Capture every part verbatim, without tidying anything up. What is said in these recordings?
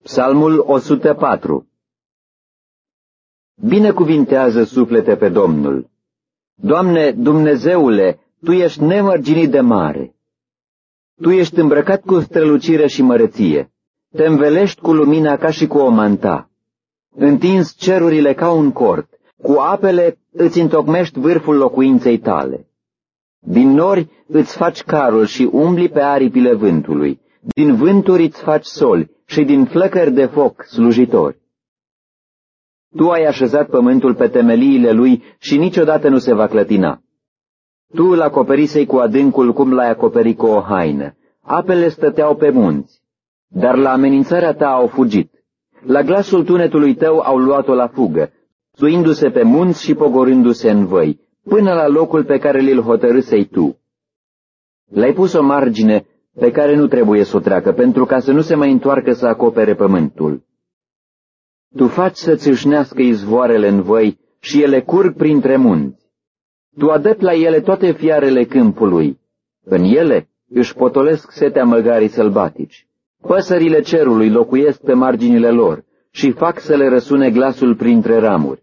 Psalmul o sută patru. Binecuvintează suflete pe Domnul. Doamne, Dumnezeule, Tu ești nemărginit de mare. Tu ești îmbrăcat cu strălucire și măreție. Te învelești cu lumina ca și cu o manta. Întins cerurile ca un cort, cu apele îți întocmești vârful locuinței tale. Din nori îți faci carul și umbli pe aripile vântului. Din vânturi îți faci soli și din flăcări de foc slujitori. Tu ai așezat pământul pe temeliile lui și niciodată nu se va clătina. Tu îl acoperisei cu adâncul cum l-ai acoperit cu o haină. Apele stăteau pe munți, dar la amenințarea ta au fugit. La glasul tunetului tău au luat-o la fugă, suindu-se pe munți și pogorându-se în văi, până la locul pe care l-l hotărâsei tu. Le-ai pus o margine pe care nu trebuie să o treacă, pentru ca să nu se mai întoarcă să acopere pământul. Tu faci să țâșnească izvoarele în văi și ele curg printre munți. Tu adăpi la ele toate fiarele câmpului. În ele își potolesc setea măgarii sălbatici. Păsările cerului locuiesc pe marginile lor și fac să le răsune glasul printre ramuri.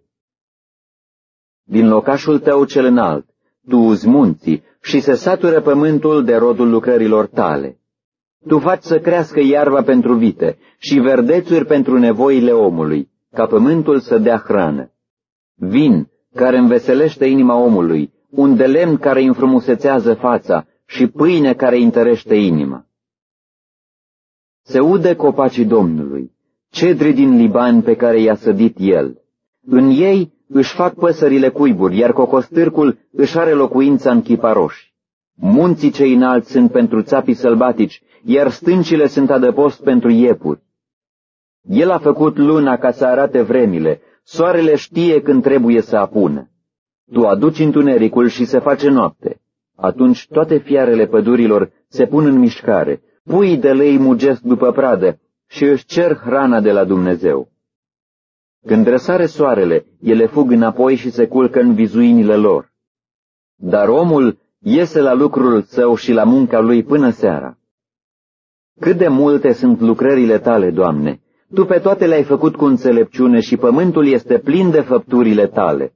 Din locașul tău cel înalt, tu uzi munții și se satură pământul de rodul lucrărilor tale. Tu faci să crească iarba pentru vite și verdețuri pentru nevoile omului, ca pământul să dea hrană. Vin care înveselește inima omului, un de lemn care îi înfrumusețează fața și pâine care îi întărește inima. Se udă copacii Domnului, cedri din Liban pe care i-a sădit El. În ei își fac păsările cuiburi, iar cocostârcul își are locuința în chiparoși. Munții cei înalți sunt pentru țapii sălbatici, iar stâncile sunt adăpost pentru iepuri. El a făcut luna ca să arate vremile, soarele știe când trebuie să apună. Tu aduci întunericul și se face noapte. Atunci toate fiarele pădurilor se pun în mișcare, puii de lei mugesc după pradă și își cer hrana de la Dumnezeu. Când răsare soarele, ele fug înapoi și se culcă în vizuinile lor. Dar omul iese la lucrul său și la munca lui până seara. Cât de multe sunt lucrările tale, Doamne! Tu pe toate le-ai făcut cu înțelepciune și pământul este plin de făpturile tale.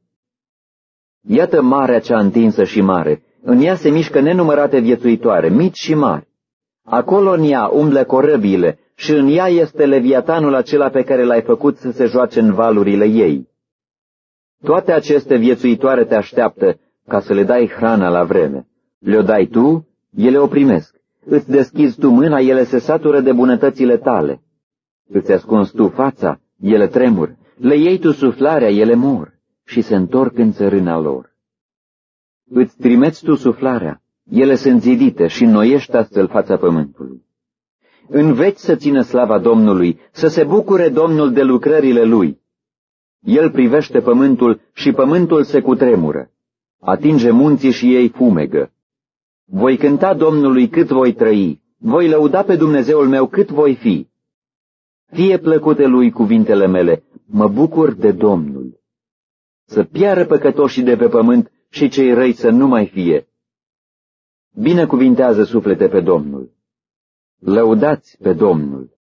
Iată marea cea întinsă și mare, în ea se mișcă nenumărate viețuitoare, mici și mari. Acolo în ea umblă corăbiile și în ea este leviatanul acela pe care l-ai făcut să se joace în valurile ei. Toate aceste viețuitoare te așteaptă ca să le dai hrana la vreme. Le-o dai tu, ele o primesc. Îți deschizi tu mâna, ele se satură de bunătățile tale. Îți ascunzi tu fața, ele tremur. Le iei tu suflarea, ele mor și se întorc în țărâna lor. Îți trimeți tu suflarea, ele sunt zidite și înnoiești astfel fața pământului. Înveți să țină slava Domnului, să se bucure Domnul de lucrările Lui. El privește pământul și pământul se cutremură. Atinge munții și ei fumegă. Voi cânta Domnului cât voi trăi, voi lăuda pe Dumnezeul meu cât voi fi. Fie plăcute Lui cuvintele mele, mă bucur de Domnul. Să piară păcătoșii de pe pământ și cei răi să nu mai fie. Binecuvintează suflete pe Domnul. Lăudați pe Domnul.